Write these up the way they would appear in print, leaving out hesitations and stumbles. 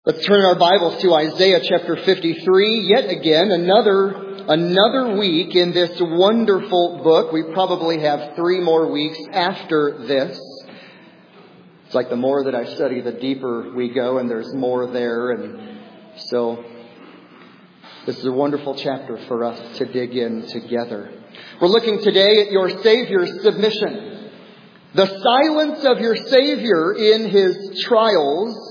Let's turn our Bibles to Isaiah chapter 53. Yet again, another week in this wonderful book. We probably have 3 more weeks after this. It's like the more that I study, the deeper we go, and there's more there. And so this is a wonderful chapter for us to dig in together. We're looking today at your Savior's submission. The silence of your Savior in His trials,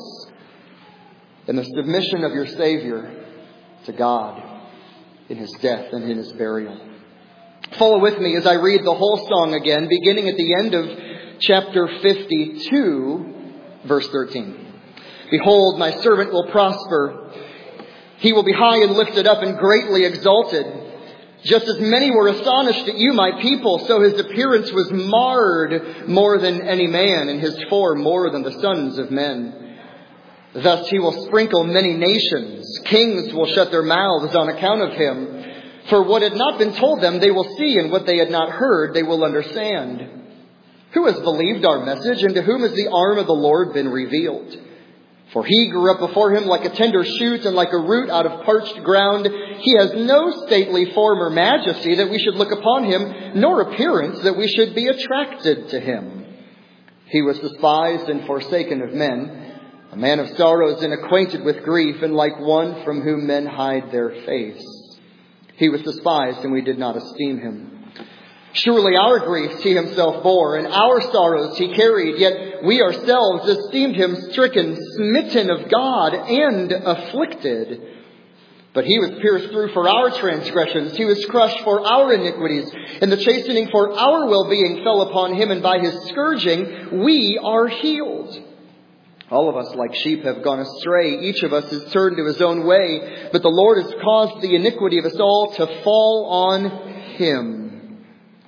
and the submission of your Savior to God in His death and in His burial. Follow with me as I read the whole song again, beginning at the end of chapter 52, verse 13. Behold, my servant will prosper. He will be high and lifted up and greatly exalted. Just as many were astonished at you, my people, so his appearance was marred more than any man, and his form more than the sons of men. Thus he will sprinkle many nations. Kings will shut their mouths on account of him. For what had not been told them, they will see, and what they had not heard, they will understand. Who has believed our message, and to whom has the arm of the Lord been revealed? For he grew up before him like a tender shoot, and like a root out of parched ground. He has no stately form or majesty that we should look upon him, nor appearance that we should be attracted to him. He was despised and forsaken of men, a man of sorrows and acquainted with grief, and like one from whom men hide their face. He was despised, and we did not esteem him. Surely our griefs he himself bore, and our sorrows he carried, yet we ourselves esteemed him stricken, smitten of God, and afflicted. But he was pierced through for our transgressions, he was crushed for our iniquities, and the chastening for our well-being fell upon him, and by his scourging we are healed. All of us like sheep have gone astray. Each of us has turned to his own way. But the Lord has caused the iniquity of us all to fall on him.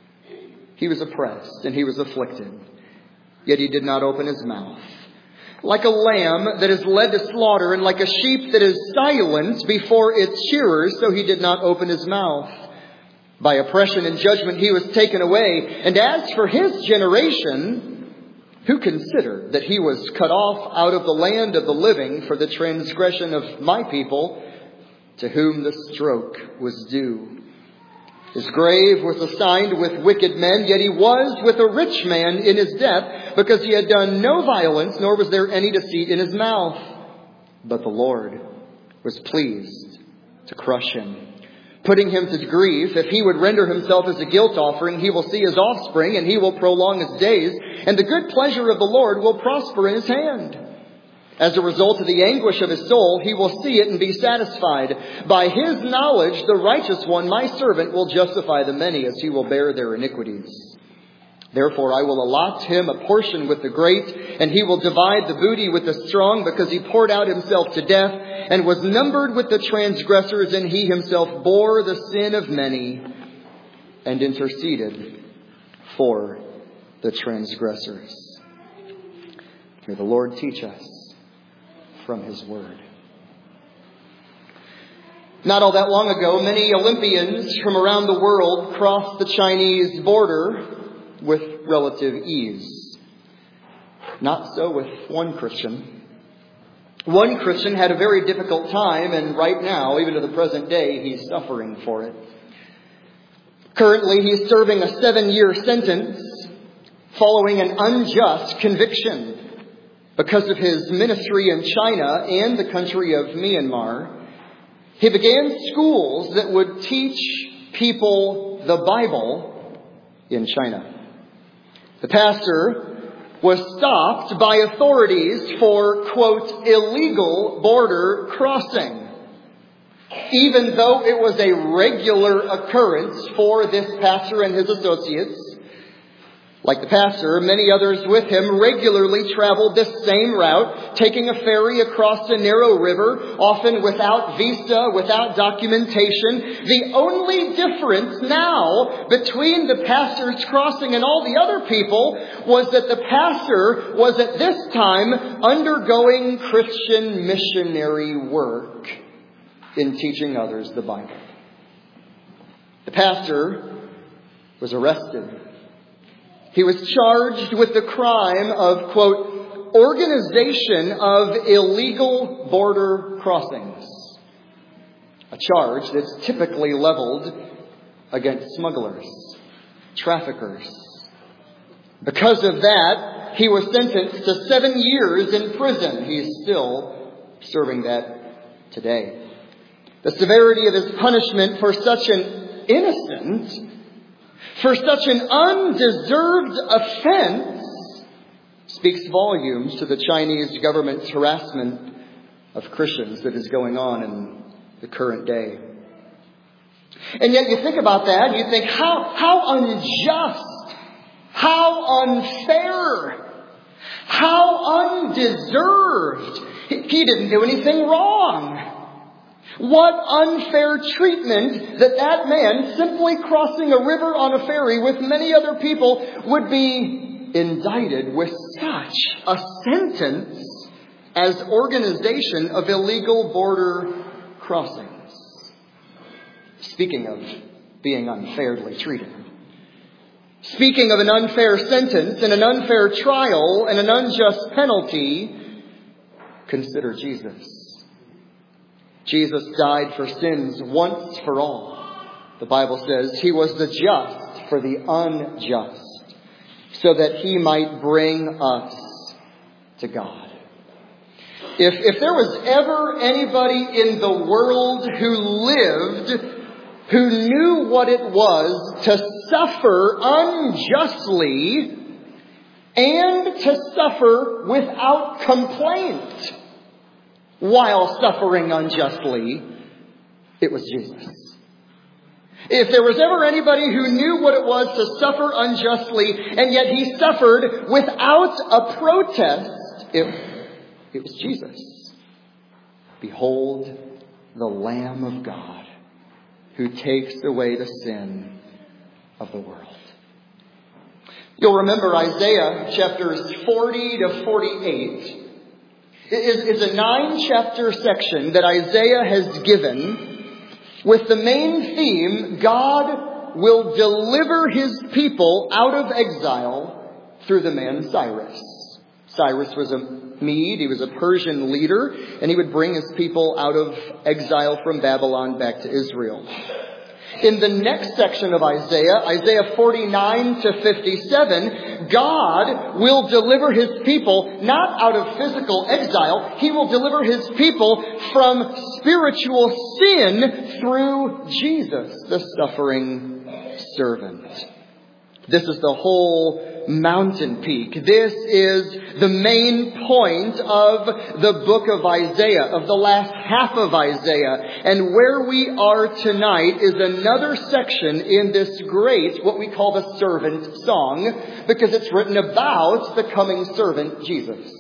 He was oppressed and he was afflicted, yet he did not open his mouth. Like a lamb that is led to slaughter, and like a sheep that is silent before its shearers, so he did not open his mouth. By oppression and judgment he was taken away. And as for his generation, who considered that he was cut off out of the land of the living for the transgression of my people, to whom the stroke was due? His grave was assigned with wicked men, yet he was with a rich man in his death, because he had done no violence, nor was there any deceit in his mouth. But the Lord was pleased to crush him, putting him to grief. If he would render himself as a guilt offering, he will see his offspring, and he will prolong his days, and the good pleasure of the Lord will prosper in his hand. As a result of the anguish of his soul, he will see it and be satisfied. By his knowledge, the righteous one, my servant, will justify the many, as he will bear their iniquities. Therefore I will allot him a portion with the great, and he will divide the booty with the strong, because he poured out himself to death, and was numbered with the transgressors, and he himself bore the sin of many, and interceded for the transgressors. May the Lord teach us from his word. Not all that long ago, many Olympians from around the world crossed the Chinese border with relative ease. Not so with one Christian. One Christian had a very difficult time, and right now, even to the present day, he's suffering for it. Currently, he's serving a 7-year sentence following an unjust conviction because of his ministry in China and the country of Myanmar. He began schools that would teach people the Bible in China. The pastor was stopped by authorities for, quote, illegal border crossing, even though it was a regular occurrence for this pastor and his associates. Like the pastor, many others with him regularly traveled this same route, taking a ferry across a narrow river, often without visa, without documentation. The only difference now between the pastor's crossing and all the other people was that the pastor was at this time undergoing Christian missionary work in teaching others the Bible. The pastor was arrested. He was charged with the crime of, quote, organization of illegal border crossings. A charge that's typically leveled against smugglers, traffickers. Because of that, he was sentenced to 7 years in prison. He's still serving that today. The severity of his punishment for such an innocent, for such an undeserved offense, speaks volumes to the Chinese government's harassment of Christians that is going on in the current day. And yet you think about that and you think, how unjust, how unfair, how undeserved. He didn't do anything wrong. What unfair treatment that man, simply crossing a river on a ferry with many other people, would be indicted with such a sentence as organization of illegal border crossings. Speaking of being unfairly treated. Speaking of an unfair sentence and an unfair trial and an unjust penalty, consider Jesus. Jesus died for sins once for all. The Bible says he was the just for the unjust, so that he might bring us to God. If there was ever anybody in the world who lived, who knew what it was to suffer unjustly and to suffer without complaint while suffering unjustly, it was Jesus. If there was ever anybody who knew what it was to suffer unjustly, and yet he suffered without a protest, it was Jesus. Behold the Lamb of God who takes away the sin of the world. You'll remember Isaiah chapters 40 to 48 is a 9-chapter section that Isaiah has given with the main theme, God will deliver his people out of exile through the man Cyrus. Cyrus was a Mede, he was a Persian leader, and he would bring his people out of exile from Babylon back to Israel. In the next section of Isaiah 49 to 57, God will deliver his people not out of physical exile. He will deliver his people from spiritual sin through Jesus, the suffering servant. This is the whole mountain peak. This is the main point of the book of Isaiah, of the last half of Isaiah. And where we are tonight is another section in this great, what we call the servant song, because it's written about the coming servant, Jesus.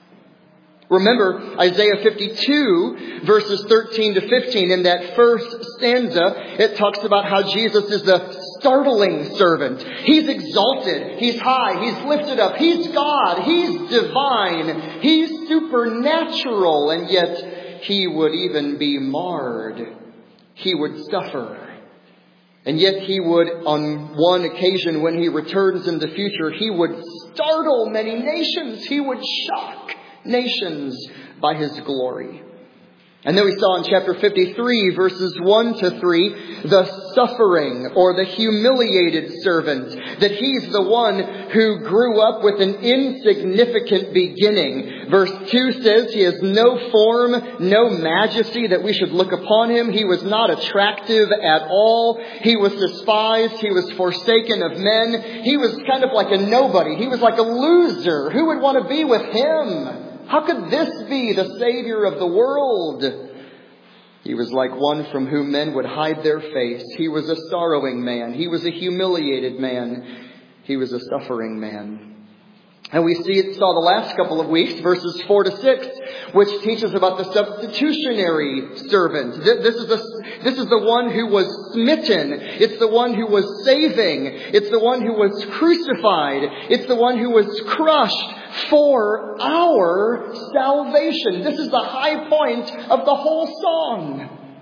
Remember Isaiah 52 verses 13 to 15. In that first stanza, it talks about how Jesus is the startling servant. He's exalted. He's high. He's lifted up. He's God. He's divine. He's supernatural. And yet he would even be marred. He would suffer. And yet he would, on one occasion when he returns in the future, he would startle many nations. He would shock nations by his glory. And then we saw in chapter 53, verses 1 to 3, the suffering or the humiliated servant. That he's the one who grew up with an insignificant beginning. Verse 2 says he has no form, no majesty that we should look upon him. He was not attractive at all. He was despised. He was forsaken of men. He was kind of like a nobody. He was like a loser. Who would want to be with him? How could this be the Savior of the world? He was like one from whom men would hide their face. He was a sorrowing man. He was a humiliated man. He was a suffering man. And we saw the last couple of weeks, verses 4 to 6, which teaches about the substitutionary servant. This is the one who was smitten. It's the one who was saving. It's the one who was crucified. It's the one who was crushed for our salvation. This is the high point of the whole song.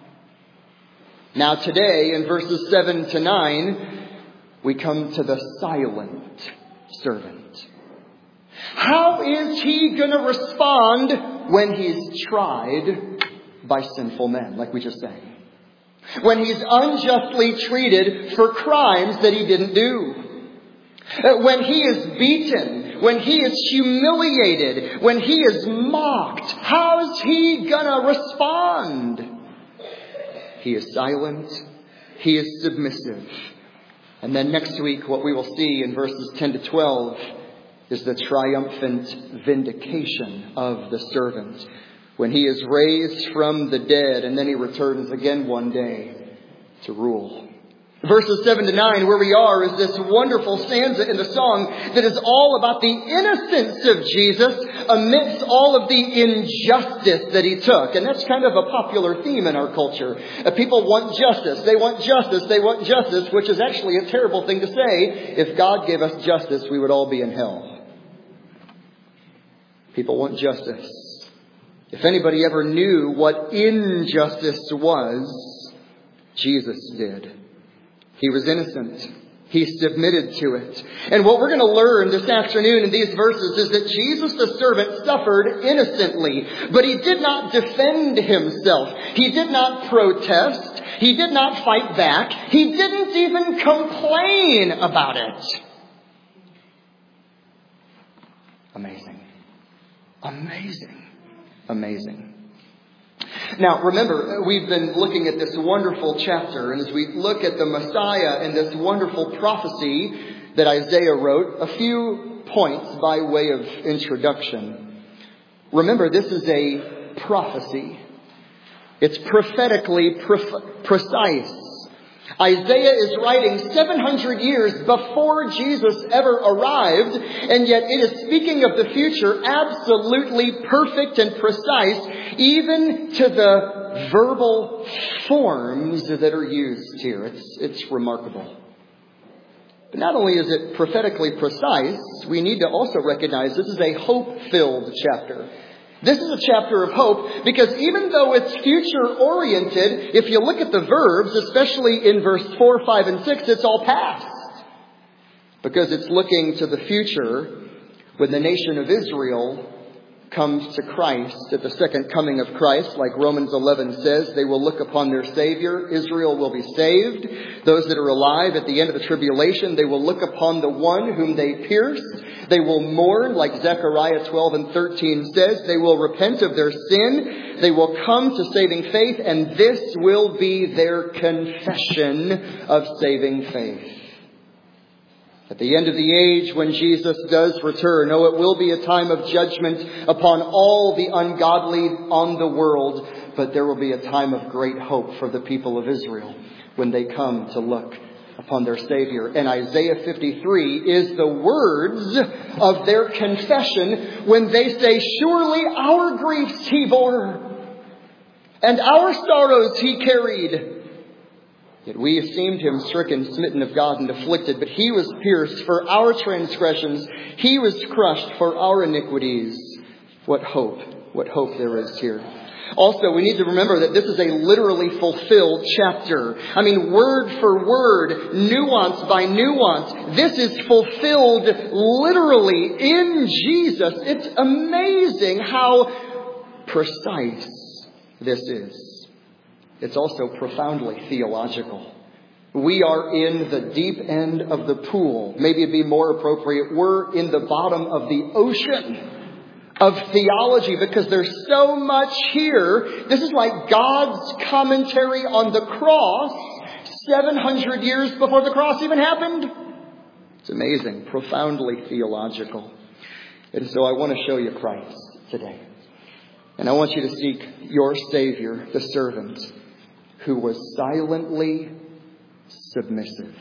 Now today, in verses 7 to 9, we come to the silent servant. How is he going to respond when he's tried by sinful men, like we just sang? When he's unjustly treated for crimes that he didn't do? When he is beaten, when he is humiliated, when he is mocked, how's he going to respond? He is silent. He is submissive. And then next week, what we will see in verses 10 to 12 is the triumphant vindication of the servant, when he is raised from the dead and then he returns again one day to rule. Verses 7 to 9, where we are, is this wonderful stanza in the song that is all about the innocence of Jesus amidst all of the injustice that he took. And that's kind of a popular theme in our culture. People want justice. They want justice. They want justice, which is actually a terrible thing to say. If God gave us justice, we would all be in hell. People want justice. If anybody ever knew what injustice was, Jesus did. He was innocent. He submitted to it. And what we're going to learn this afternoon in these verses is that Jesus the servant suffered innocently, but he did not defend himself. He did not protest. He did not fight back. He didn't even complain about it. Amazing. Amazing. Amazing. Now, remember, we've been looking at this wonderful chapter, and as we look at the Messiah and this wonderful prophecy that Isaiah wrote, a few points by way of introduction. Remember, this is a prophecy. It's prophetically precise. Isaiah is writing 700 years before Jesus ever arrived, and yet it is speaking of the future absolutely perfect and precise, even to the verbal forms that are used here. It's remarkable. But not only is it prophetically precise, we need to also recognize this is a hope-filled chapter. This is a chapter of hope because even though it's future-oriented, if you look at the verbs, especially in verse 4, 5, and 6, it's all past. Because it's looking to the future when the nation of Israel comes to Christ at the second coming of Christ. Like Romans 11 says, they will look upon their Savior. Israel will be saved. Those that are alive at the end of the tribulation, they will look upon the one whom they pierced. They will mourn, like Zechariah 12 and 13 says. They will repent of their sin. They will come to saving faith, and this will be their confession of saving faith. At the end of the age, when Jesus does return, it will be a time of judgment upon all the ungodly on the world, but there will be a time of great hope for the people of Israel when they come to look upon their Savior. And Isaiah 53 is the words of their confession when they say, "Surely our griefs he bore, and our sorrows he carried. Yet we esteemed him stricken, smitten of God, and afflicted. But he was pierced for our transgressions. He was crushed for our iniquities." What hope there is here. Also, we need to remember that this is a literally fulfilled chapter. I mean, word for word, nuance by nuance. This is fulfilled literally in Jesus. It's amazing how precise this is. It's also profoundly theological. We are in the deep end of the pool. Maybe it'd be more appropriate, we're in the bottom of the ocean of theology because there's so much here. This is like God's commentary on the cross 700 years before the cross even happened. It's amazing, profoundly theological. And so I want to show you Christ today. And I want you to seek your Savior, the servant, who was silently submissive.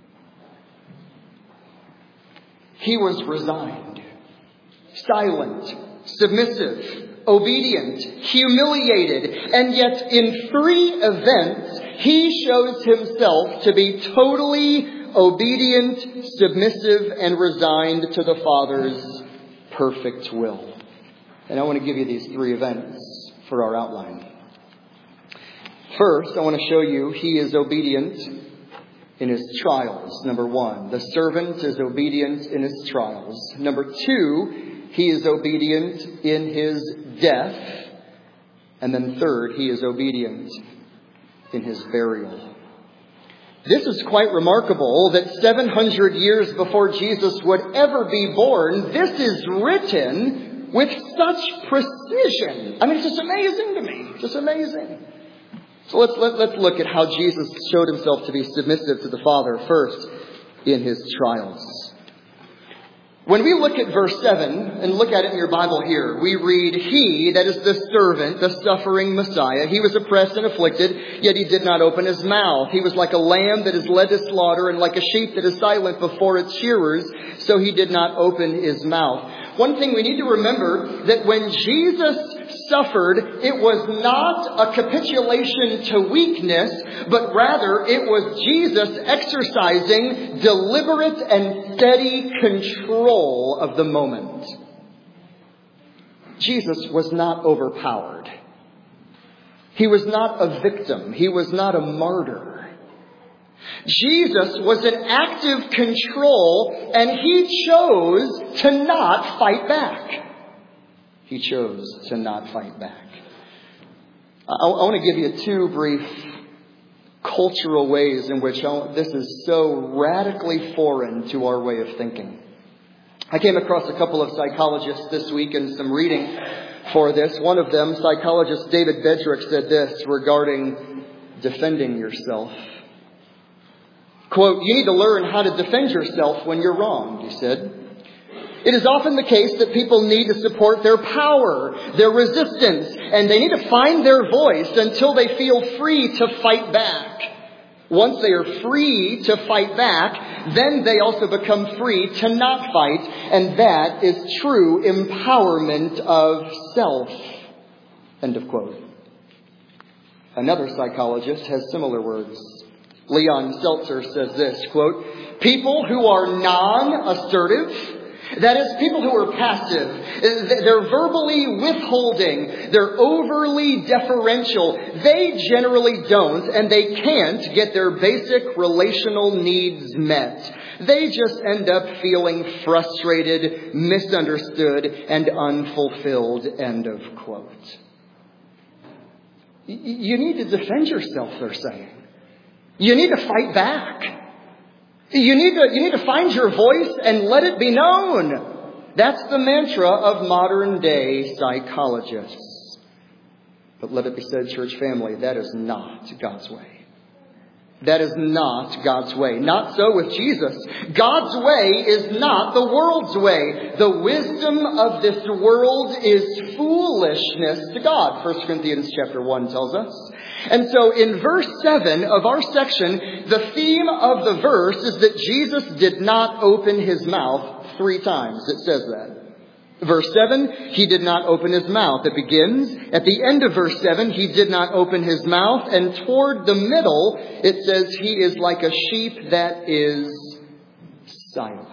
He was resigned, silent, submissive, obedient, humiliated, and yet in 3 events, he shows himself to be totally obedient, submissive, and resigned to the Father's perfect will. And I want to give you these 3 events for our outline. First, I want to show you he is obedient in his trials. Number 1, the servant is obedient in his trials. Number 2, he is obedient in his death. And then third, he is obedient in his burial. This is quite remarkable that 700 years before Jesus would ever be born, this is written with such precision. I mean, it's just amazing to me. Just amazing. So let's look at how Jesus showed himself to be submissive to the Father first in his trials. When we look at verse 7 and look at it in your Bible here, we read, he, that is the servant, the suffering Messiah, he was oppressed and afflicted, yet he did not open his mouth. He was like a lamb that is led to slaughter and like a sheep that is silent before its shearers, so he did not open his mouth. One thing we need to remember, that when Jesus suffered, it was not a capitulation to weakness, but rather it was Jesus exercising deliberate and steady control of the moment. Jesus was not overpowered. He was not a victim. He was not a martyr. Jesus was in active control, and he chose to not fight back. He chose to not fight back. I want to give you two brief cultural ways in which this is so radically foreign to our way of thinking. I came across a couple of psychologists this week in some reading for this. One of them, psychologist David Bedrick, said this regarding defending yourself. Quote, you need to learn how to defend yourself when you're wronged, he said. It is often the case that people need to support their power, their resistance, and they need to find their voice until they feel free to fight back. Once they are free to fight back, then they also become free to not fight, and that is true empowerment of self. End of quote. Another psychologist has similar words. Leon Seltzer says this, quote, people who are non-assertive, that is, people who are passive, they're verbally withholding, they're overly deferential, they generally don't and they can't get their basic relational needs met. They just end up feeling frustrated, misunderstood, and unfulfilled. End of quote. You need to defend yourself, they're saying. You need to fight back. You need to find your voice and let it be known. That's the mantra of modern day psychologists. But let it be said, church family, that is not God's way. That is not God's way. Not so with Jesus. God's way is not the world's way. The wisdom of this world is foolishness to God. 1 Corinthians chapter 1 tells us. And so in verse 7 of our section, the theme of the verse is that Jesus did not open his mouth 3 times. It says that. Verse 7, he did not open his mouth. It begins at the end of verse 7, he did not open his mouth. And toward the middle, it says he is like a sheep that is silent.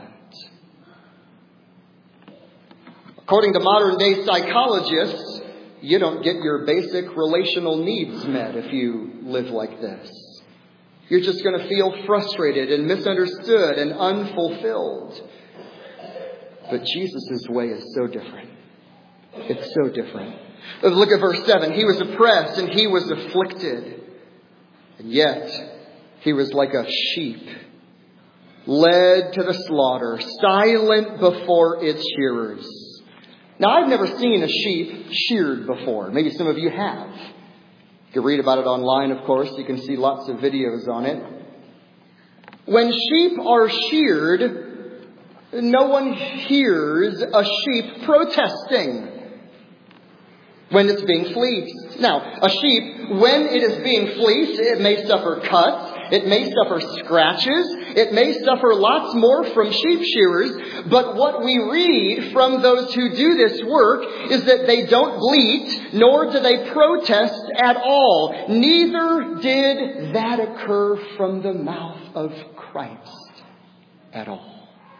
According to modern day psychologists, you don't get your basic relational needs met if you live like this. You're just going to feel frustrated and misunderstood and unfulfilled. But Jesus' way is so different. It's so different. Look at verse 7. He was oppressed and he was afflicted. And yet, he was like a sheep, led to the slaughter, silent before its shearers. Now, I've never seen a sheep sheared before. Maybe some of you have. You can read about it online, of course. You can see lots of videos on it. When sheep are sheared, no one hears a sheep protesting when it's being fleeced. Now, a sheep, when it is being fleeced, it may suffer cuts, it may suffer scratches, it may suffer lots more from sheep shearers. But what we read from those who do this work is that they don't bleat, nor do they protest at all. Neither did that occur from the mouth of Christ at all.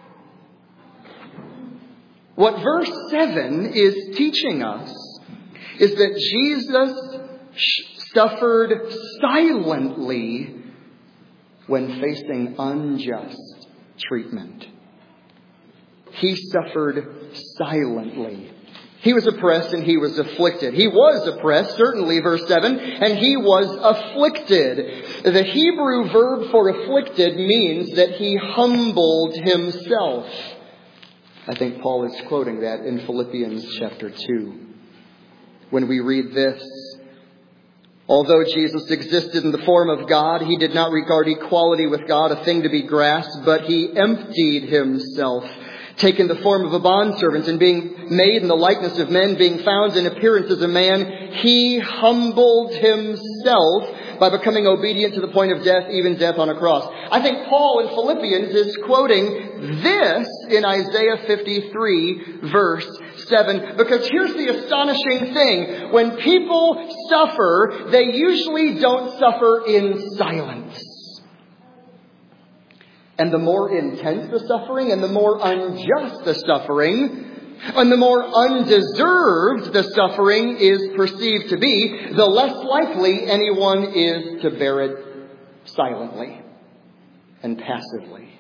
What verse 7 is teaching us is that Jesus suffered silently when facing unjust treatment. He suffered silently. He was oppressed and he was afflicted. He was oppressed, certainly, verse 7, and he was afflicted. The Hebrew verb for afflicted means that he humbled himself. I think Paul is quoting that in Philippians chapter 2. When we read this, although Jesus existed in the form of God, he did not regard equality with God a thing to be grasped, but he emptied himself, taking the form of a bondservant, and being made in the likeness of men, being found in appearance as a man, he humbled himself by becoming obedient to the point of death, even death on a cross. I think Paul in Philippians is quoting this in Isaiah 53, verse 7, because here's the astonishing thing. When people suffer, they usually don't suffer in silence. And the more intense the suffering, and the more unjust the suffering, and the more undeserved the suffering is perceived to be, the less likely anyone is to bear it silently and passively.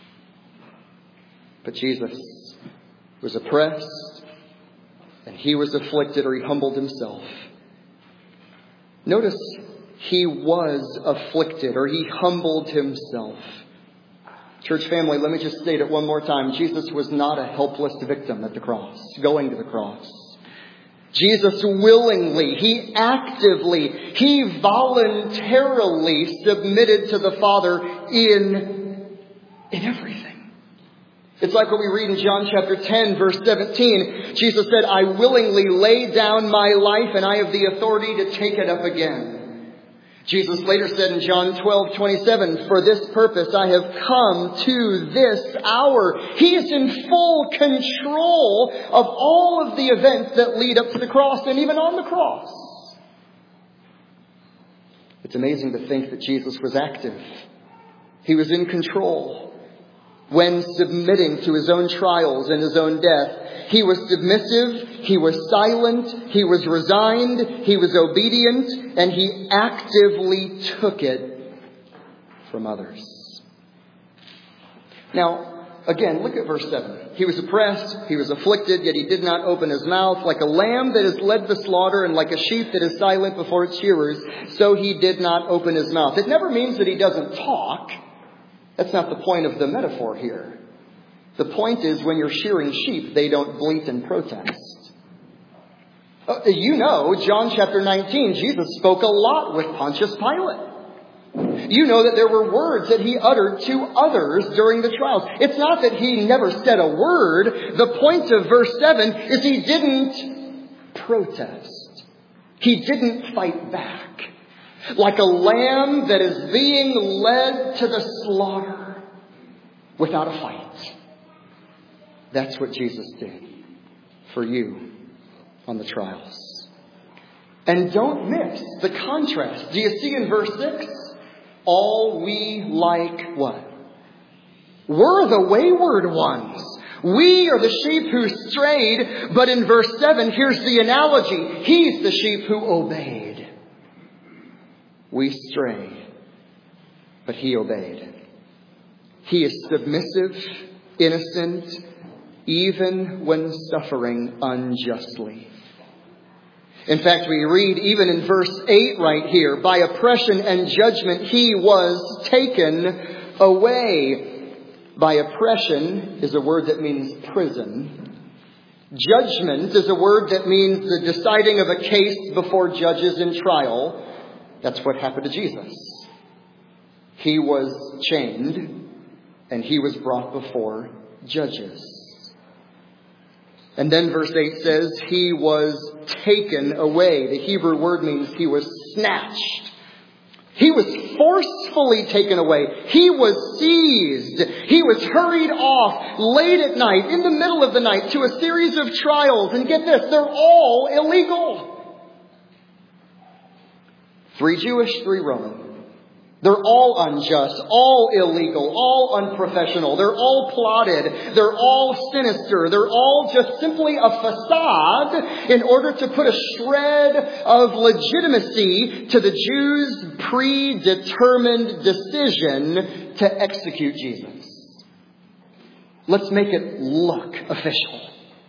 But Jesus was oppressed, and he was afflicted, or he humbled himself. Notice, he was afflicted, or he humbled himself. Church family, let me just state it one more time. Jesus was not a helpless victim at the cross, going to the cross. Jesus willingly, he actively, he voluntarily submitted to the Father in everything. It's like what we read in John chapter 10, verse 17. Jesus said, I willingly lay down my life, and I have the authority to take it up again. Jesus later said in John 12:27, for this purpose I have come to this hour. He is in full control of all of the events that lead up to the cross, and even on the cross. It's amazing to think that Jesus was active. He was in control. When submitting to his own trials and his own death, he was submissive, he was silent, he was resigned, he was obedient, and he actively took it from others. Now, again, look at verse 7. He was oppressed, he was afflicted, yet he did not open his mouth. Like a lamb that is led to slaughter, and like a sheep that is silent before its shearers, so he did not open his mouth. It never means that he doesn't talk. That's not the point of the metaphor here. The point is, when you're shearing sheep, they don't bleat and protest. You know, John chapter 19, Jesus spoke a lot with Pontius Pilate. You know that there were words that he uttered to others during the trials. It's not that he never said a word. The point of verse 7 is he didn't protest. He didn't fight back. Like a lamb that is being led to the slaughter without a fight. That's what Jesus did for you on the trials. And don't miss the contrast. Do you see in verse 6? All we like what? We're the wayward ones. We are the sheep who strayed. But in verse 7, here's the analogy. He's the sheep who obeyed. We stray, but he obeyed. He is submissive, innocent, even when suffering unjustly. In fact, we read even in verse 8 right here, by oppression and judgment he was taken away. By oppression is a word that means prison. Judgment is a word that means the deciding of a case before judges in trial. That's what happened to Jesus. He was chained and he was brought before judges. And then verse 8 says he was taken away. The Hebrew word means he was snatched. He was forcefully taken away. He was seized. He was hurried off late at night, in the middle of the night, to a series of trials. And get this, they're all illegal. 3 Jewish, 3 Roman. They're all unjust, all illegal, all unprofessional. They're all plotted. They're all sinister. They're all just simply a facade in order to put a shred of legitimacy to the Jews' predetermined decision to execute Jesus. Let's make it look official.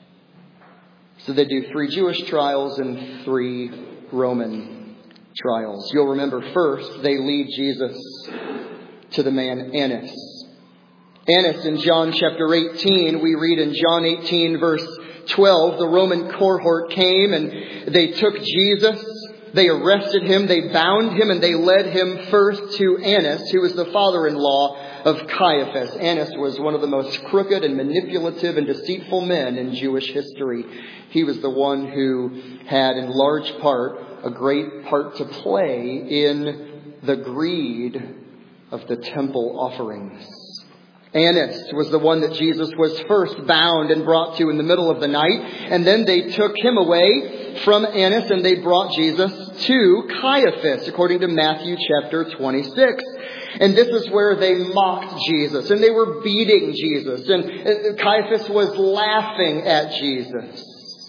So they do 3 Jewish trials and 3 Roman trials. You'll remember first, they lead Jesus to the man Annas. Annas in John chapter 18, we read in John 18 verse 12, the Roman cohort came and they took Jesus. They arrested him, they bound him, and they led him first to Annas, who was the father-in-law of Caiaphas. Annas was one of the most crooked and manipulative and deceitful men in Jewish history. He was the one who had, in large part, a great part to play in the greed of the temple offerings. Annas was the one that Jesus was first bound and brought to in the middle of the night. And then they took him away from Annas and they brought Jesus to Caiaphas, according to Matthew chapter 26. And this is where they mocked Jesus and they were beating Jesus. And Caiaphas was laughing at Jesus.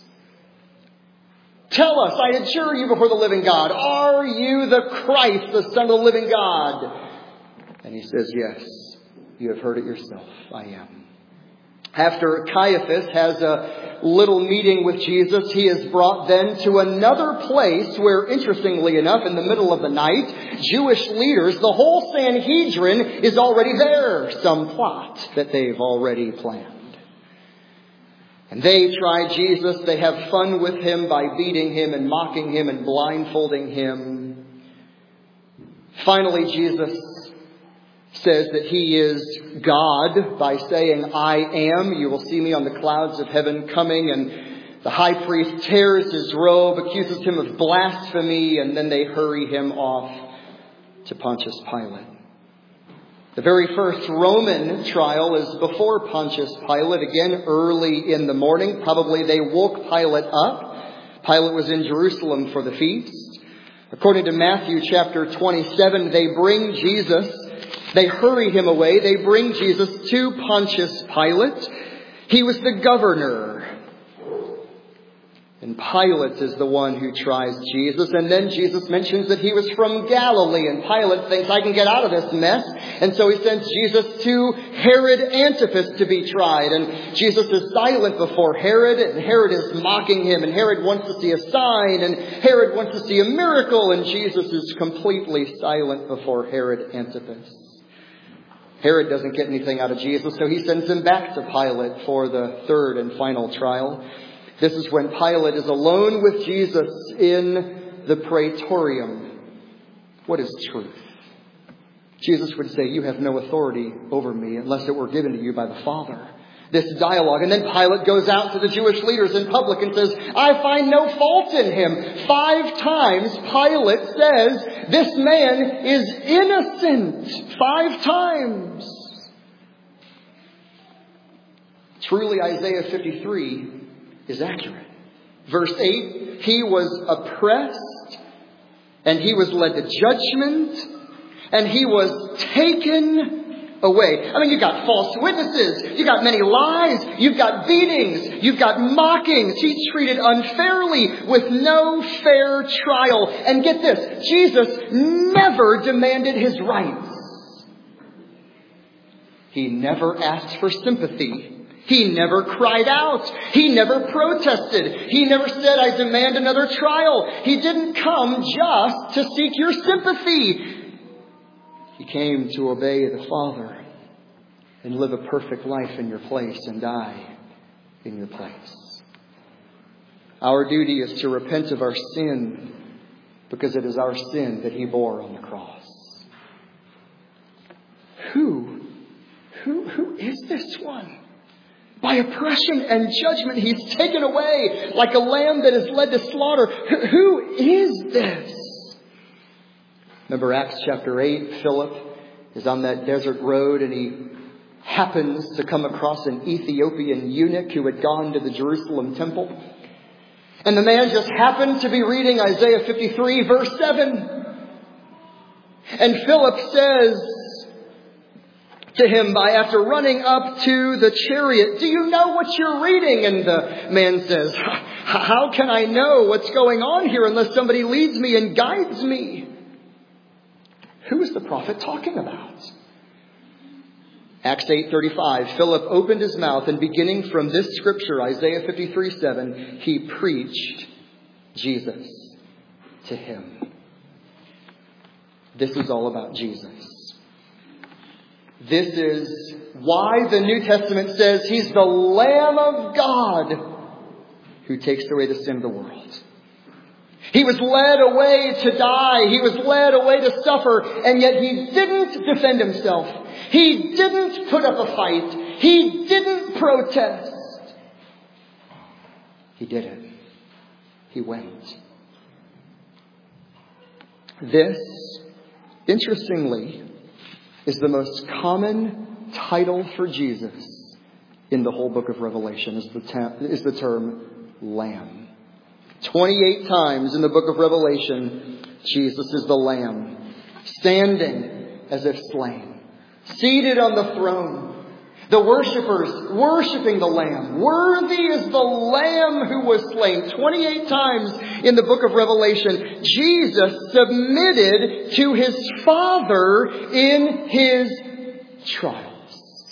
Tell us, I adjure you before the living God, are you the Christ, the Son of the living God? And he says, yes. You have heard it yourself. I am. After Caiaphas has a little meeting with Jesus, he is brought then to another place where, interestingly enough, in the middle of the night, Jewish leaders, the whole Sanhedrin is already there. Some plot that they've already planned. And they try Jesus. They have fun with him by beating him and mocking him and blindfolding him. Finally, Jesus says that he is God by saying, I am. You will see me on the clouds of heaven coming. And the high priest tears his robe, accuses him of blasphemy, and then they hurry him off to Pontius Pilate. The very first Roman trial is before Pontius Pilate, again early in the morning. Probably they woke Pilate up. Pilate was in Jerusalem for the feast. According to Matthew chapter 27, they bring Jesus. They hurry him away. They bring Jesus to Pontius Pilate. He was the governor. And Pilate is the one who tries Jesus. And then Jesus mentions that he was from Galilee. And Pilate thinks, I can get out of this mess. And so he sends Jesus to Herod Antipas to be tried. And Jesus is silent before Herod. And Herod is mocking him. And Herod wants to see a sign. And Herod wants to see a miracle. And Jesus is completely silent before Herod Antipas. Herod doesn't get anything out of Jesus, so he sends him back to Pilate for the third and final trial. This is when Pilate is alone with Jesus in the praetorium. What is truth? Jesus would say, you have no authority over me unless it were given to you by the Father. This dialogue. And then Pilate goes out to the Jewish leaders in public and says, I find no fault in him. 5 times Pilate says, this man is innocent. 5 times. Truly, Isaiah 53 is accurate. Verse 8, he was oppressed and he was led to judgment and he was taken away. I mean, you've got false witnesses. You've got many lies. You've got beatings. You've got mockings. He's treated unfairly with no fair trial. And get this, Jesus never demanded his rights. He never asked for sympathy. He never cried out. He never protested. He never said, I demand another trial. He didn't come just to seek your sympathy. He came to obey the Father and live a perfect life in your place and die in your place. Our duty is to repent of our sin because it is our sin that he bore on the cross. Who is this one? By oppression and judgment, he's taken away like a lamb that is led to slaughter. Who is this? Remember Acts chapter 8, Philip is on that desert road and he happens to come across an Ethiopian eunuch who had gone to the Jerusalem temple. And the man just happened to be reading Isaiah 53 verse 7. And Philip says to him after running up to the chariot, do you know what you're reading? And the man says, how can I know what's going on here unless somebody leads me and guides me? Who is the prophet talking about? Acts 8:35, Philip opened his mouth, and beginning from this scripture, Isaiah 53:7, he preached Jesus to him. This is all about Jesus. This is why the New Testament says He's the Lamb of God who takes away the sin of the world. He was led away to die. He was led away to suffer. And yet He didn't defend Himself. He didn't put up a fight. He didn't protest. He did it. He went. This, interestingly, is the most common title for Jesus in the whole book of Revelation, is the term Lamb. 28 times in the book of Revelation, Jesus is the Lamb, standing as if slain, seated on the throne, the worshipers worshiping the Lamb. Worthy is the Lamb who was slain. 28 times in the book of Revelation, Jesus submitted to His Father in His trials.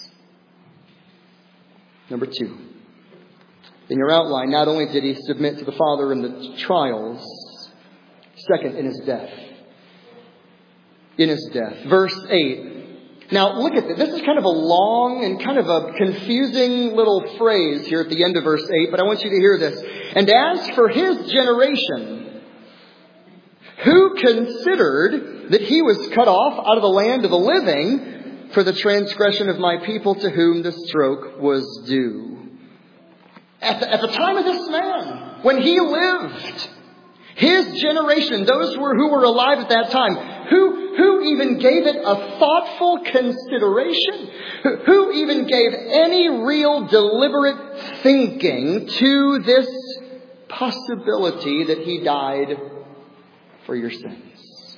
Number 2. In your outline, not only did He submit to the Father in the trials, second, in His death. In His death. Verse 8. Now, look at this. This is kind of a long and kind of a confusing little phrase here at the end of verse 8, but I want you to hear this. And as for His generation, who considered that He was cut off out of the land of the living for the transgression of my people to whom the stroke was due. At the time of this man, when he lived, his generation, those who were alive at that time, who even gave it a thoughtful consideration? Who even gave any real deliberate thinking to this possibility that He died for your sins?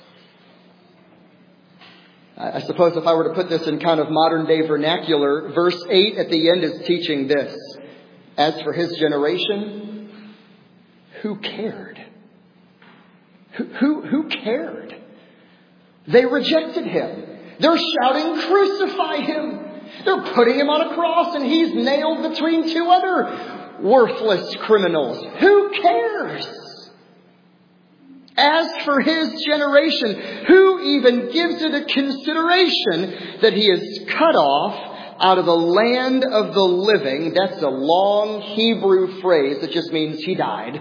I suppose if I were to put this in kind of modern day vernacular, verse 8 at the end is teaching this. As for His generation, who cared? Who cared? They rejected Him. They're shouting, crucify Him. They're putting Him on a cross and He's nailed between two other worthless criminals. Who cares? As for His generation, who even gives it a consideration that He is cut off out of the land of the living? That's a long Hebrew phrase that just means He died.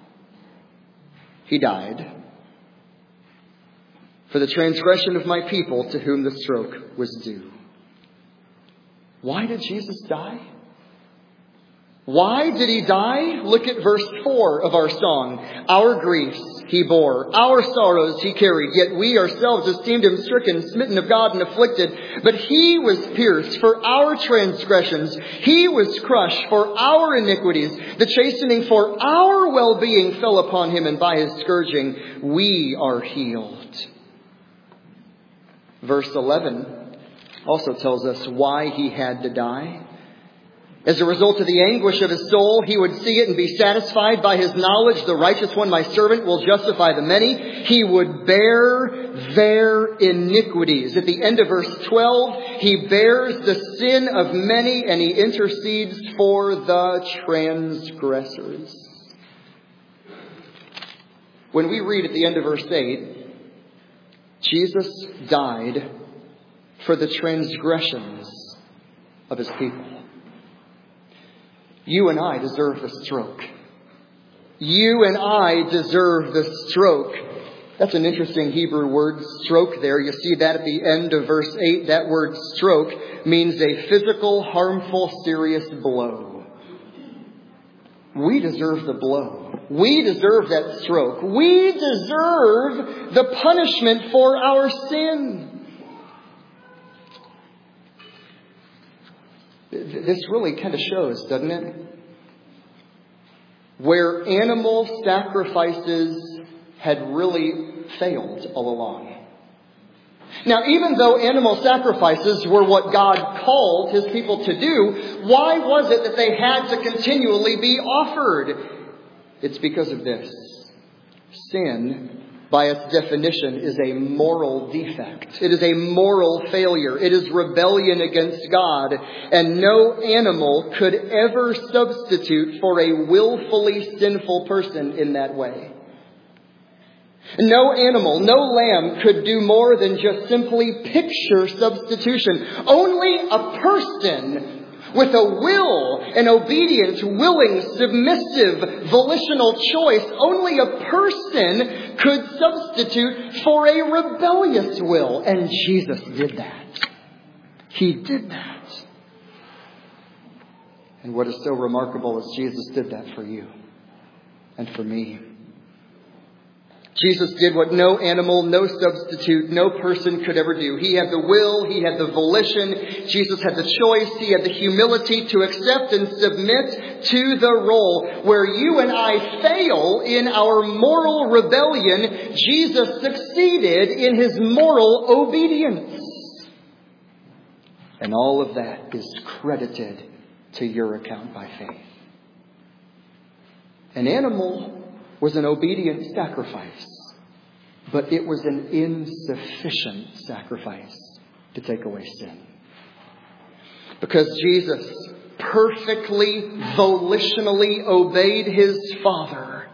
He died for the transgression of my people to whom the stroke was due. Why did Jesus die? Why did He die? Look at verse 4 of our song. Our griefs He bore, our sorrows He carried, yet we ourselves esteemed Him stricken, smitten of God, and afflicted. But He was pierced for our transgressions. He was crushed for our iniquities. The chastening for our well-being fell upon Him, and by His scourging we are healed. Verse 11 also tells us why He had to die. As a result of the anguish of His soul, He would see it and be satisfied. By His knowledge, the righteous one, my servant, will justify the many. He would bear their iniquities. At the end of verse 12, He bears the sin of many and He intercedes for the transgressors. When we read at the end of verse 8, Jesus died for the transgressions of His people. You and I deserve the stroke. You and I deserve the stroke. That's an interesting Hebrew word, stroke there. You see that at the end of verse 8. That word stroke means a physical, harmful, serious blow. We deserve the blow. We deserve that stroke. We deserve the punishment for our sin. This really kind of shows, doesn't it? Where animal sacrifices had really failed all along. Now, even though animal sacrifices were what God called His people to do, why was it that they had to continually be offered? It's because of this. Sin by its definition, is a moral defect. It is a moral failure. It is rebellion against God. And no animal could ever substitute for a willfully sinful person in that way. No animal, no lamb could do more than just simply picture substitution. Only a person with a will, an obedient, willing, submissive, volitional choice, only a person could substitute for a rebellious will. And Jesus did that. He did that. And what is so remarkable is Jesus did that for you and for me. Jesus did what no animal, no substitute, no person could ever do. He had the will, He had the volition, Jesus had the choice, He had the humility to accept and submit to the role. Where you and I fail in our moral rebellion, Jesus succeeded in His moral obedience. And all of that is credited to your account by faith. An animal was an obedient sacrifice, but it was an insufficient sacrifice to take away sin. Because Jesus perfectly, volitionally obeyed His Father,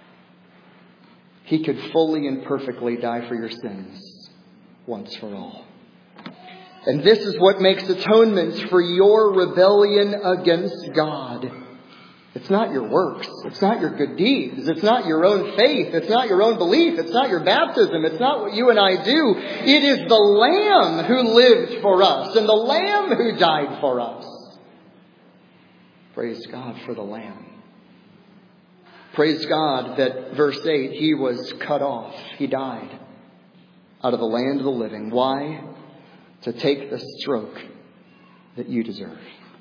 He could fully and perfectly die for your sins once for all. And this is what makes atonement for your rebellion against God. It's not your works. It's not your good deeds. It's not your own faith. It's not your own belief. It's not your baptism. It's not what you and I do. It is the Lamb who lived for us and the Lamb who died for us. Praise God for the Lamb. Praise God that, verse 8, He was cut off. He died out of the land of the living. Why? To take the stroke that you deserve.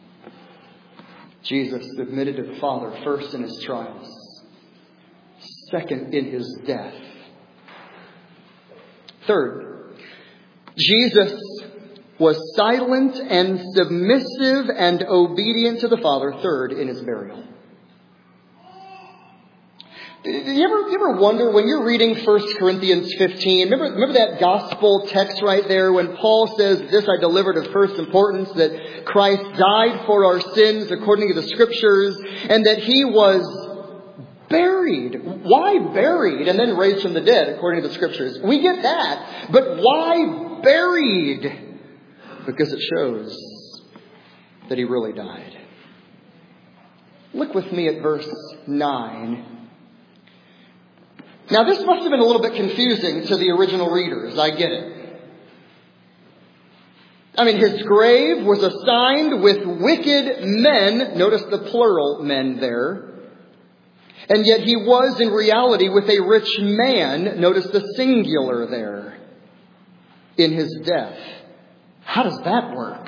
Jesus submitted to the Father first in His trials, second in His death. Third, Jesus was silent and submissive and obedient to the Father. Third, in His burial. You ever wonder when you're reading 1 Corinthians 15, remember that gospel text right there when Paul says, "This I delivered of first importance, that Christ died for our sins according to the Scriptures, and that He was buried." Why buried and then raised from the dead according to the Scriptures? We get that. But why buried? Because it shows that He really died. Look with me at verse 9. Now, this must have been a little bit confusing to the original readers. I get it. I mean, His grave was assigned with wicked men. Notice the plural men there. And yet He was in reality with a rich man. Notice the singular there. In His death. How does that work?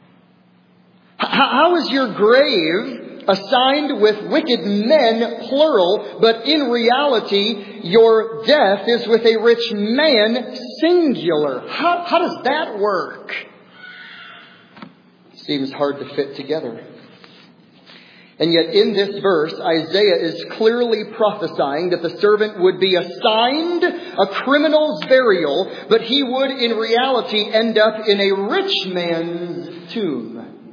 How is your grave assigned with wicked men, plural, but in reality, your death is with a rich man, singular? How does that work? Seems hard to fit together. And yet in this verse, Isaiah is clearly prophesying that the servant would be assigned a criminal's burial, but he would in reality end up in a rich man's tomb.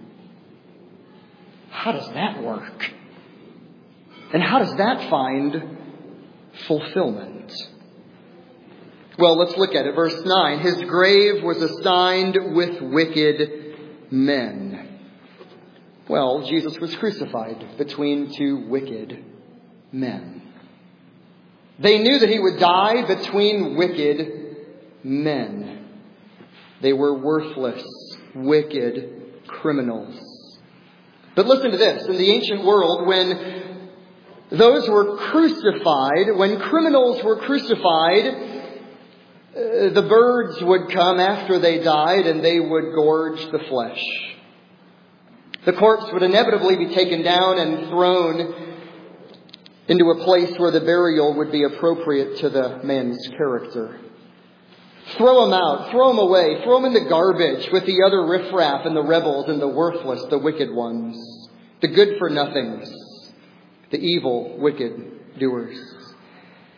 How does that work? And how does that find fulfillment? Well, let's look at it. Verse 9. His grave was assigned with wicked men. Well, Jesus was crucified between two wicked men. They knew that He would die between wicked men. They were worthless, wicked criminals. But listen to this. In the ancient world, when those were crucified, when criminals were crucified, the birds would come after they died and they would gorge the flesh. The corpse would inevitably be taken down and thrown into a place where the burial would be appropriate to the man's character. Throw them out, throw them away, throw them in the garbage with the other riffraff and the rebels and the worthless, the wicked ones, the good for nothings, the evil, wicked doers.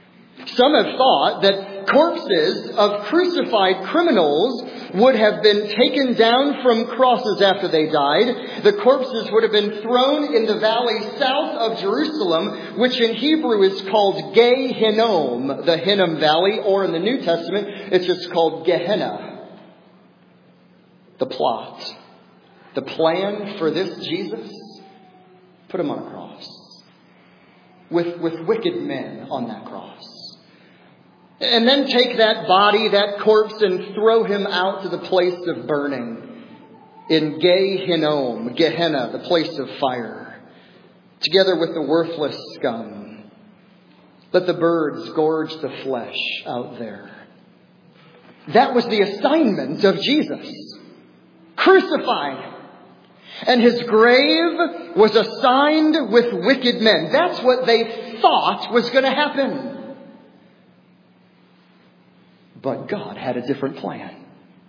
Some have thought that corpses of crucified criminals would have been taken down from crosses after they died. The corpses would have been thrown in the valley south of Jerusalem, which in Hebrew is called Gei Hinnom, the Hinnom Valley, or in the New Testament, it's just called Gehenna. The plot, the plan for this Jesus, put him on a cross. With wicked men on that cross. And then take that body, that corpse, and throw him out to the place of burning in Gei Hinnom, Gehenna, the place of fire, together with the worthless scum. Let the birds gorge the flesh out there. That was the assignment of Jesus. Crucified. And his grave was assigned with wicked men. That's what they thought was going to happen. But God had a different plan.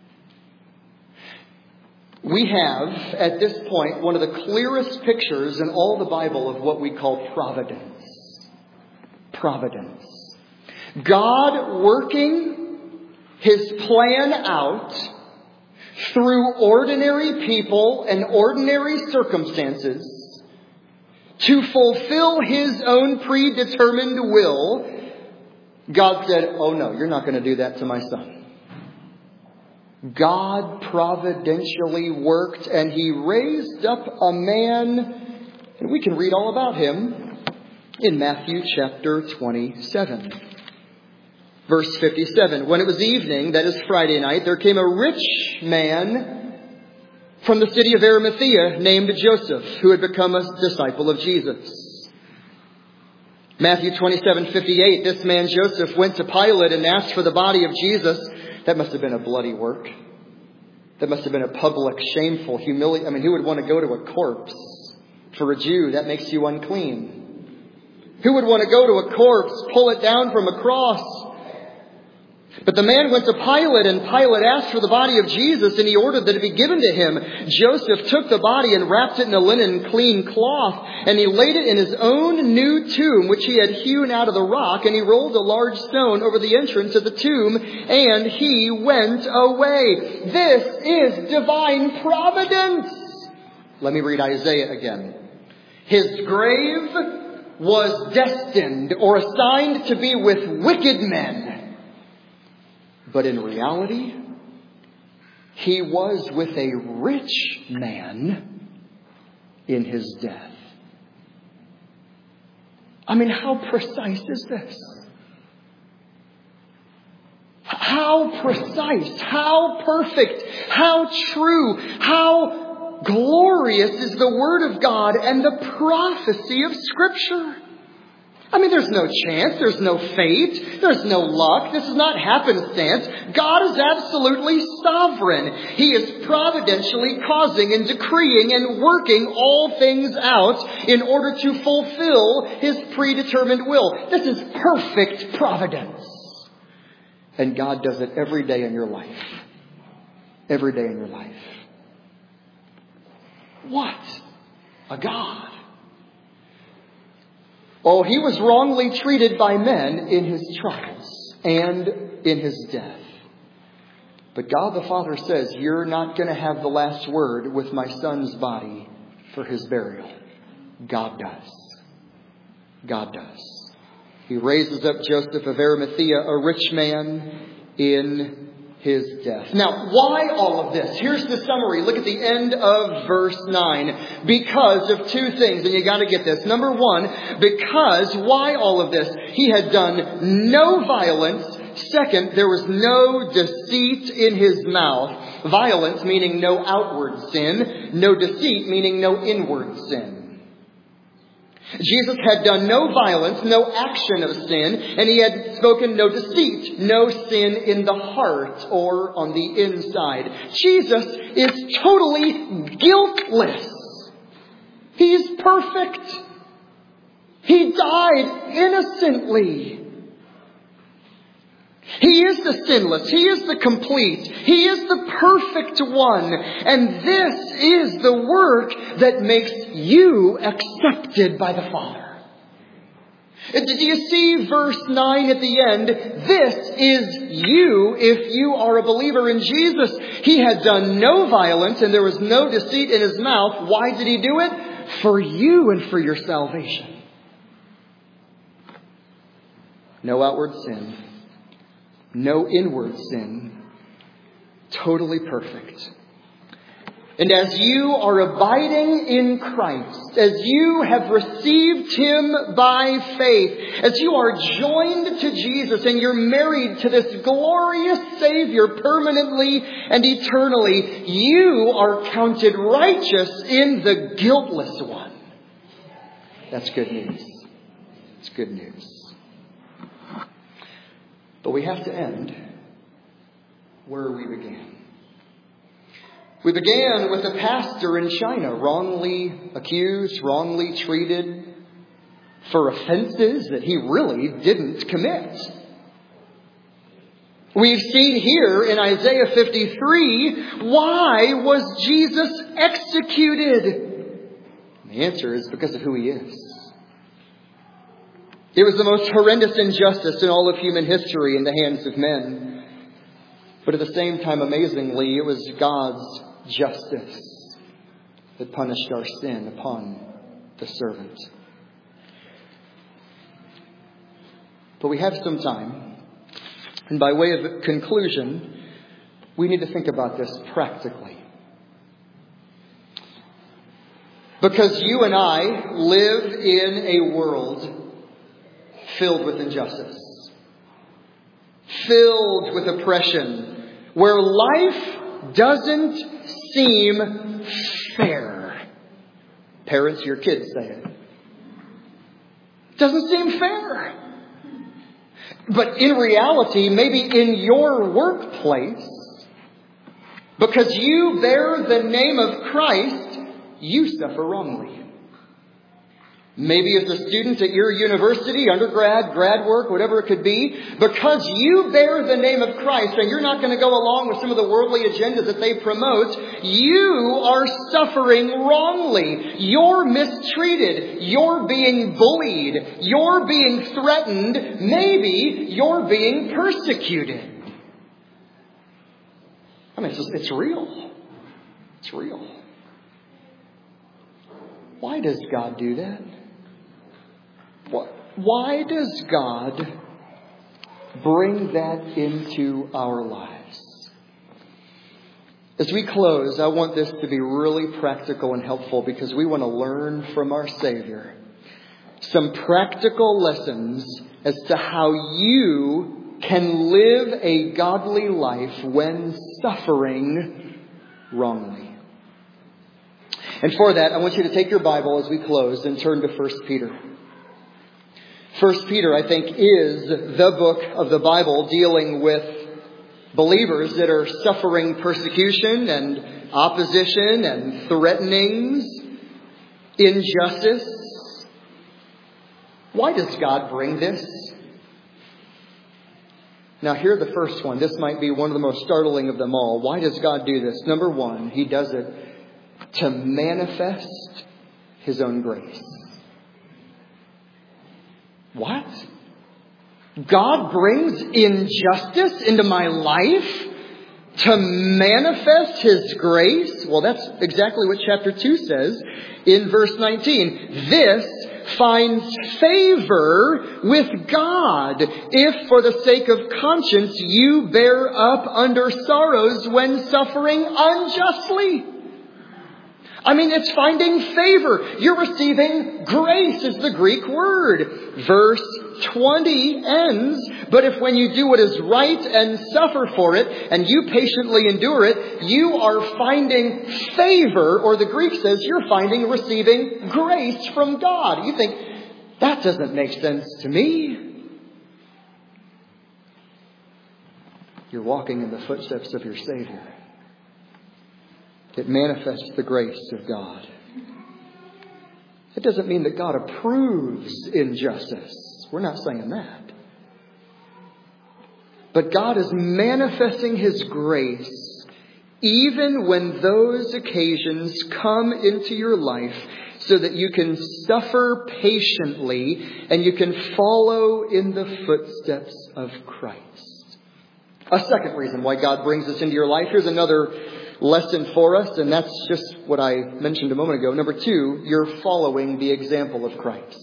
We have, at this point, one of the clearest pictures in all the Bible of what we call providence. Providence. God working his plan out through ordinary people and ordinary circumstances to fulfill his own predetermined will. God said, oh no, you're not going to do that to my son. God providentially worked and he raised up a man, and we can read all about him in Matthew chapter 27. Verse 57, when it was evening, that is Friday night, there came a rich man from the city of Arimathea named Joseph, who had become a disciple of Jesus. Matthew 27:58, this man Joseph went to Pilate and asked for the body of Jesus. That must have been a bloody work. That must have been a public, shameful, humiliating. I mean, who would want to go to a corpse? For a Jew, that makes you unclean. Who would want to go to a corpse, pull it down from a cross? But the man went to Pilate, and Pilate asked for the body of Jesus, and he ordered that it be given to him. Joseph took the body and wrapped it in a linen clean cloth, and he laid it in his own new tomb, which he had hewn out of the rock, and he rolled a large stone over the entrance of the tomb, and he went away. This is divine providence. Let me read Isaiah again. His grave was destined or assigned to be with wicked men. But in reality, he was with a rich man in his death. I mean, how precise is this? How precise, how perfect, how true, how glorious is the Word of God and the prophecy of Scripture. I mean, there's no chance, there's no fate, there's no luck. This is not happenstance. God is absolutely sovereign. He is providentially causing and decreeing and working all things out in order to fulfill his predetermined will. This is perfect providence. And God does it every day in your life. Every day in your life. What a God. Oh, he was wrongly treated by men in his trials and in his death. But God the Father says, you're not going to have the last word with my son's body for his burial. God does. God does. He raises up Joseph of Arimathea, a rich man, in his death. Now, why all of this? Here's the summary. Look at the end of verse 9. Because of two things, and you got to get this. Number one, because why all of this? He had done no violence. Second, there was no deceit in his mouth. Violence meaning no outward sin. No deceit meaning no inward sin. Jesus had done no violence, no action of sin, and he had spoken no deceit, no sin in the heart or on the inside. Jesus is totally guiltless. He's perfect. He died innocently. He is the sinless. He is the complete. He is the perfect one. And this is the work that makes you accepted by the Father. Do you see verse 9 at the end? This is you if you are a believer in Jesus. He had done no violence and there was no deceit in his mouth. Why did he do it? For you and for your salvation. No outward sin. No inward sin. Totally perfect. And as you are abiding in Christ, as you have received Him by faith, as you are joined to Jesus and you're married to this glorious Savior permanently and eternally, you are counted righteous in the guiltless one. That's good news. It's good news. But we have to end where we began. We began with a pastor in China wrongly accused, wrongly treated for offenses that he really didn't commit. We've seen here in Isaiah 53, why was Jesus executed? The answer is because of who He is. It was the most horrendous injustice in all of human history in the hands of men. But at the same time, amazingly, it was God's justice that punished our sin upon the servant. But we have some time. And by way of conclusion, we need to think about this practically. Because you and I live in a world filled with injustice, filled with oppression, where life doesn't seem fair. Parents, your kids say it. Doesn't seem fair. But in reality, maybe in your workplace, because you bear the name of Christ, you suffer wrongly. Maybe as a student at your university, undergrad, grad work, whatever it could be, because you bear the name of Christ and you're not going to go along with some of the worldly agendas that they promote, you are suffering wrongly. You're mistreated. You're being bullied. You're being threatened. Maybe you're being persecuted. I mean, it's real. It's real. Why does God do that? Why does God bring that into our lives? As we close, I want this to be really practical and helpful because we want to learn from our Savior some practical lessons as to how you can live a godly life when suffering wrongly. And for that, I want you to take your Bible as we close and turn to 1 Peter. 1 Peter, I think, is the book of the Bible dealing with believers that are suffering persecution and opposition and threatenings, injustice. Why does God bring this? Now, here the first one. This might be one of the most startling of them all. Why does God do this? Number one, He does it to manifest His own grace. What? God brings injustice into my life to manifest His grace? Well, that's exactly what chapter 2 says in verse 19. This finds favor with God if for the sake of conscience you bear up under sorrows when suffering unjustly. I mean, it's finding favor. You're receiving grace is the Greek word. Verse 20 ends, but if when you do what is right and suffer for it, and you patiently endure it, you are finding favor, or the Greek says you're receiving grace from God. You think, that doesn't make sense to me. You're walking in the footsteps of your Savior. It manifests the grace of God. It doesn't mean that God approves injustice. We're not saying that. But God is manifesting His grace even when those occasions come into your life so that you can suffer patiently and you can follow in the footsteps of Christ. A second reason why God brings this into your life. Here's another lesson for us, and that's just what I mentioned a moment ago. Number 2, you're following the example of Christ.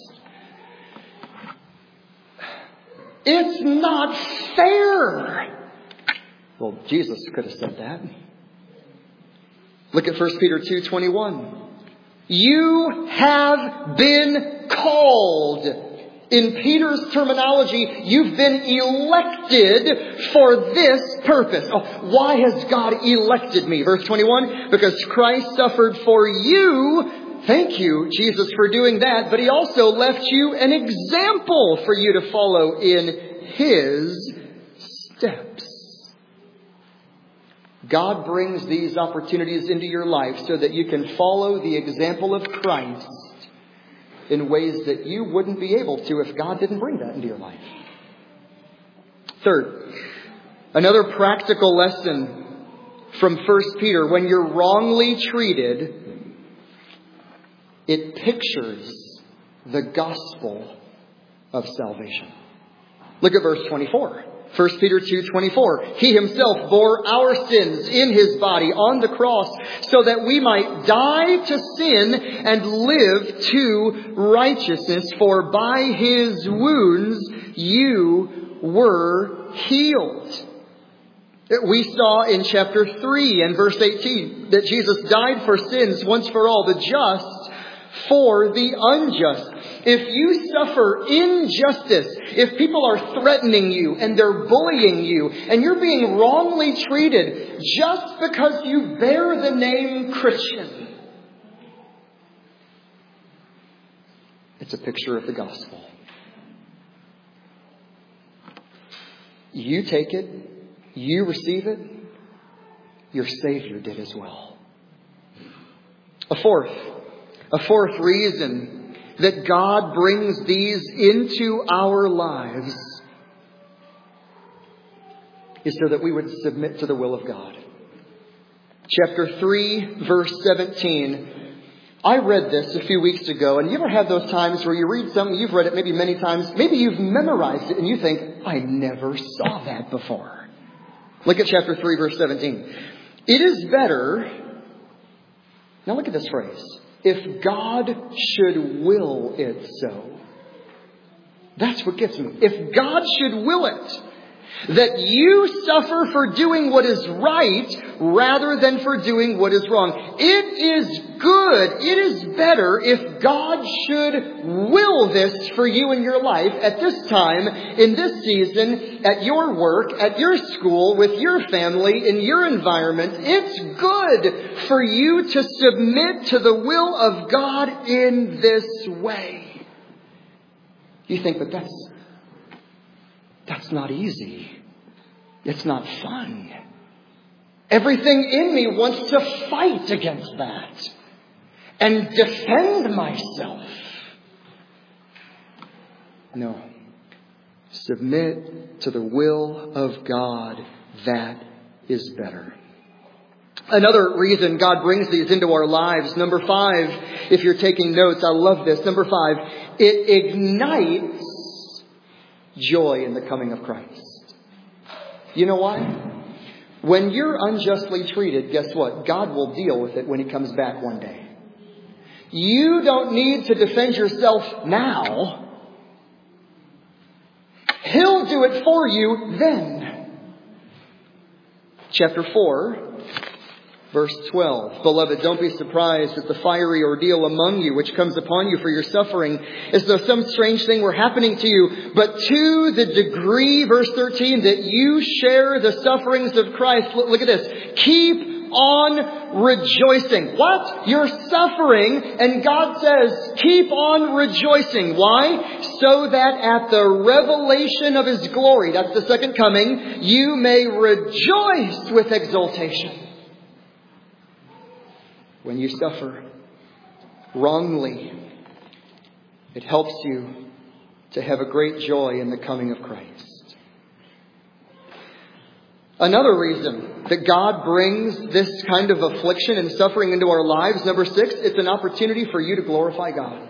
It's not fair. Well, Jesus could have said that. Look at 1 Peter 2:21. You have been called. In Peter's terminology, you've been elected for this purpose. Oh, why has God elected me? Verse 21, because Christ suffered for you. Thank you, Jesus, for doing that. But He also left you an example for you to follow in His steps. God brings these opportunities into your life so that you can follow the example of Christ in ways that you wouldn't be able to if God didn't bring that into your life. Third, another practical lesson from 1 Peter. When you're wrongly treated, it pictures the gospel of salvation. Look at verse 24. 1 Peter 2:24. He Himself bore our sins in His body on the cross so that we might die to sin and live to righteousness. For by His wounds you were healed. We saw in chapter 3 and verse 18 that Jesus died for sins once for all, the just for the unjust. If you suffer injustice, if people are threatening you and they're bullying you and you're being wrongly treated just because you bear the name Christian, it's a picture of the gospel. You take it, you receive it, your Savior did as well. A fourth reason that God brings these into our lives is so that we would submit to the will of God. Chapter 3, verse 17. I read this a few weeks ago, and you ever have those times where you read something, you've read it maybe many times, maybe you've memorized it, and you think, I never saw that before. Look at chapter 3, verse 17. It is better, now look at this phrase, if God should will it so. That's what gets me. If God should will it, that you suffer for doing what is right rather than for doing what is wrong. It is good. It is better if God should will this for you in your life at this time, in this season, at your work, at your school, with your family, in your environment. It's good for you to submit to the will of God in this way. You think, but that's not easy. It's not fun. Everything in me wants to fight against that and defend myself. No. Submit to the will of God. That is better. Another reason God brings these into our lives, number 5, if you're taking notes, I love this. Number 5, it ignites joy in the coming of Christ. You know why? When you're unjustly treated, guess what? God will deal with it when He comes back one day. You don't need to defend yourself now. He'll do it for you then. Chapter 4. Verse 12, Beloved, don't be surprised at the fiery ordeal among you, which comes upon you for your suffering, as though some strange thing were happening to you. But to the degree, verse 13, that you share the sufferings of Christ, look at this, keep on rejoicing. What? You're suffering, and God says, keep on rejoicing. Why? So that at the revelation of His glory, that's the second coming, you may rejoice with exultation. When you suffer wrongly, it helps you to have a great joy in the coming of Christ. Another reason that God brings this kind of affliction and suffering into our lives, number 6, it's an opportunity for you to glorify God.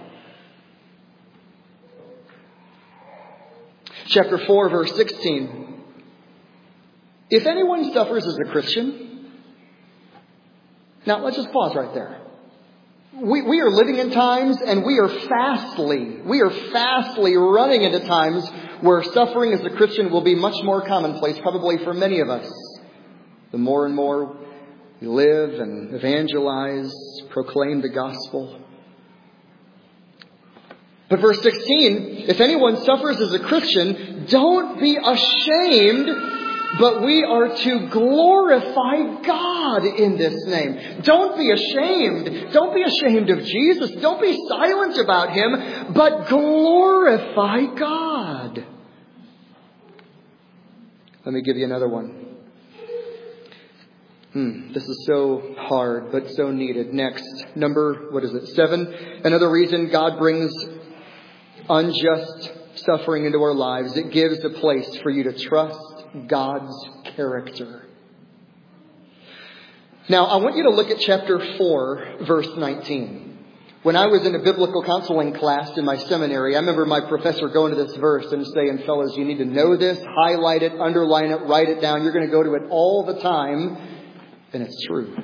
Chapter 4, verse 16. If anyone suffers as a Christian... Now, let's just pause right there. We are living in times, and we are fastly running into times where suffering as a Christian will be much more commonplace, probably for many of us. The more and more we live and evangelize, proclaim the gospel. But verse 16, if anyone suffers as a Christian, don't be ashamed, but we are to glorify God in this name. Don't be ashamed. Don't be ashamed of Jesus. Don't be silent about Him, but glorify God. Let me give you another one. This is so hard, but so needed. Next, number, 7? Another reason God brings unjust suffering into our lives. It gives a place for you to trust God's character. Now, I want you to look at chapter 4, verse 19. When I was in a biblical counseling class in my seminary, I remember my professor going to this verse and saying, fellas, you need to know this, highlight it, underline it, write it down. You're going to go to it all the time. And it's true.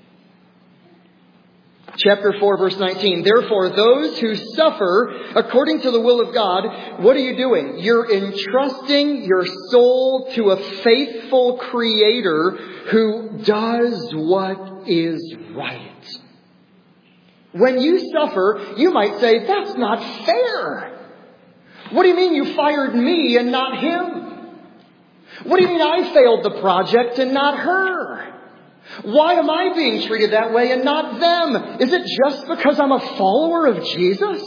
Chapter 4, verse 19. Therefore, those who suffer according to the will of God, what are you doing? You're entrusting your soul to a faithful Creator who does what is right. When you suffer, you might say, that's not fair. What do you mean you fired me and not him? What do you mean I failed the project and not her? Why am I being treated that way and not them? Is it just because I'm a follower of Jesus?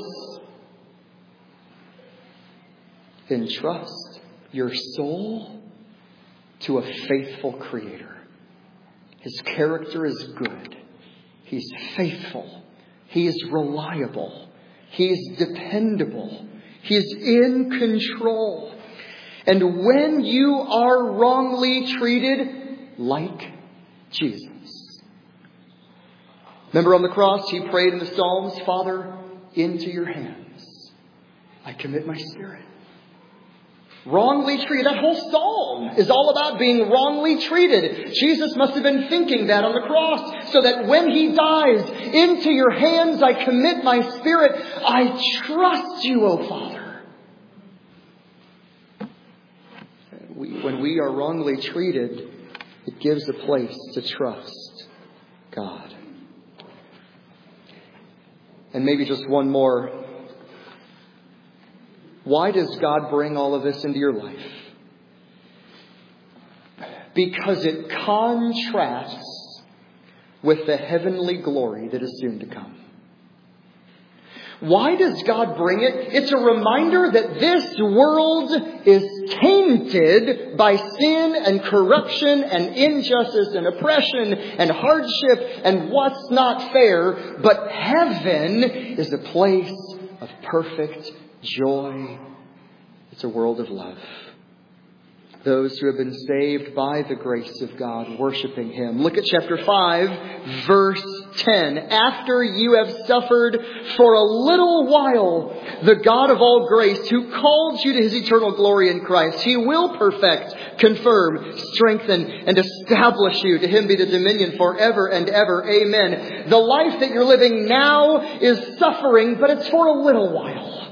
Entrust your soul to a faithful Creator. His character is good. He's faithful. He is reliable. He is dependable. He is in control. And when you are wrongly treated, like Jesus. Remember on the cross, He prayed in the Psalms, Father, into your hands I commit my spirit. Wrongly treated. That whole psalm is all about being wrongly treated. Jesus must have been thinking that on the cross, so that when He dies, into your hands I commit my spirit. I trust you, O Father. When we are wrongly treated, it gives a place to trust God. And maybe just one more. Why does God bring all of this into your life? Because it contrasts with the heavenly glory that is soon to come. Why does God bring it? It's a reminder that this world is tainted by sin and corruption and injustice and oppression and hardship and what's not fair. But heaven is a place of perfect joy. It's a world of love. Those who have been saved by the grace of God, worshiping Him. Look at chapter 5, verse 10. After you have suffered for a little while, the God of all grace, who called you to His eternal glory in Christ, He will perfect, confirm, strengthen, and establish you. To Him be the dominion forever and ever. Amen. The life that you're living now is suffering, but it's for a little while.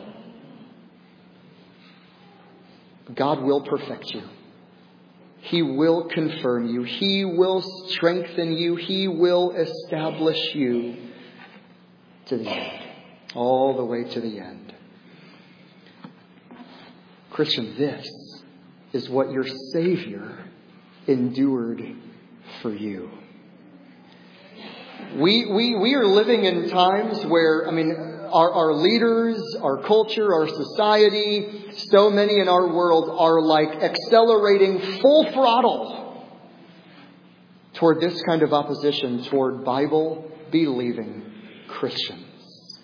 God will perfect you. He will confirm you. He will strengthen you. He will establish you to the end. All the way to the end. Christian, this is what your Savior endured for you. We are living in times where, our leaders, our culture, our society, so many in our world are like accelerating full throttle toward this kind of opposition toward Bible-believing Christians.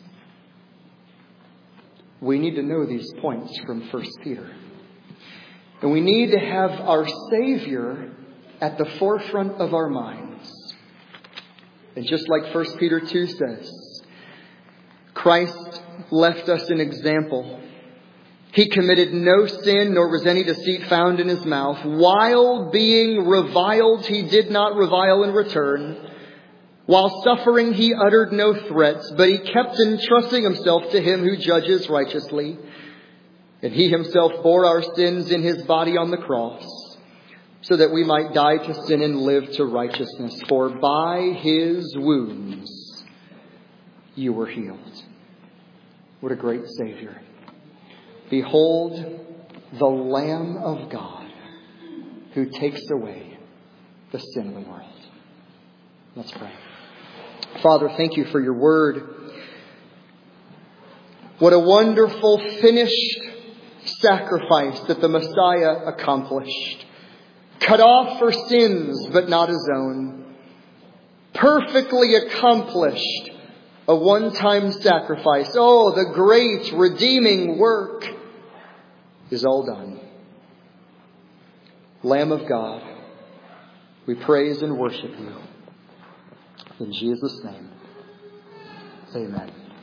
We need to know these points from 1 Peter. And we need to have our Savior at the forefront of our minds. And just like 1 Peter 2 says, Christ left us an example. He committed no sin, nor was any deceit found in his mouth. While being reviled, he did not revile in return. While suffering, he uttered no threats, but he kept entrusting himself to him who judges righteously. And he himself bore our sins in his body on the cross, so that we might die to sin and live to righteousness. For by his wounds you were healed. What a great Savior. Behold the Lamb of God who takes away the sin of the world. Let's pray. Father, thank you for your word. What a wonderful finished sacrifice that the Messiah accomplished. Cut off for sins, but not his own. Perfectly accomplished a one-time sacrifice. Oh, the great redeeming work is all done. Lamb of God, we praise and worship you. In Jesus' name, amen.